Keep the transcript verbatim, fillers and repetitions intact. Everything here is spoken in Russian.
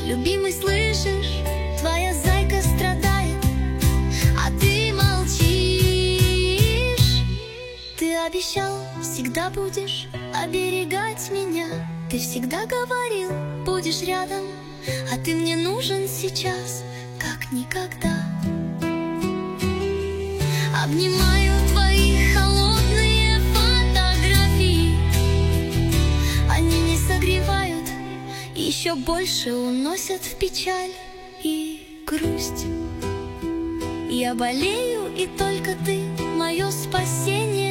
Любимый, слышишь, твоя зайка страдает, а ты молчишь. Ты обещал, всегда будешь оберегать меня. Ты всегда говорил, будешь рядом, а ты мне нужен сейчас, как никогда. Обнимаю твои холодные фотографии, они не согревают, еще больше уносят в печаль и грусть. Я болею, и только ты мое спасение.